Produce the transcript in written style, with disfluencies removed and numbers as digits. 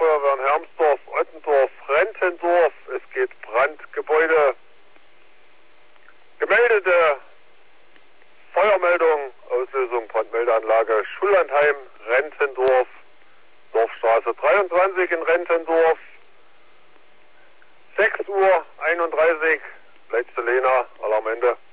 Feuerwehren Hermsdorf, Ottendorf, Rentendorf. Es geht Brandgebäude. Gemeldete Feuermeldung, Auslösung Brandmeldeanlage Schullandheim, Rentendorf, Dorfstraße 23 in Rentendorf. 6:31 Uhr, letzte Lena, Alarmende.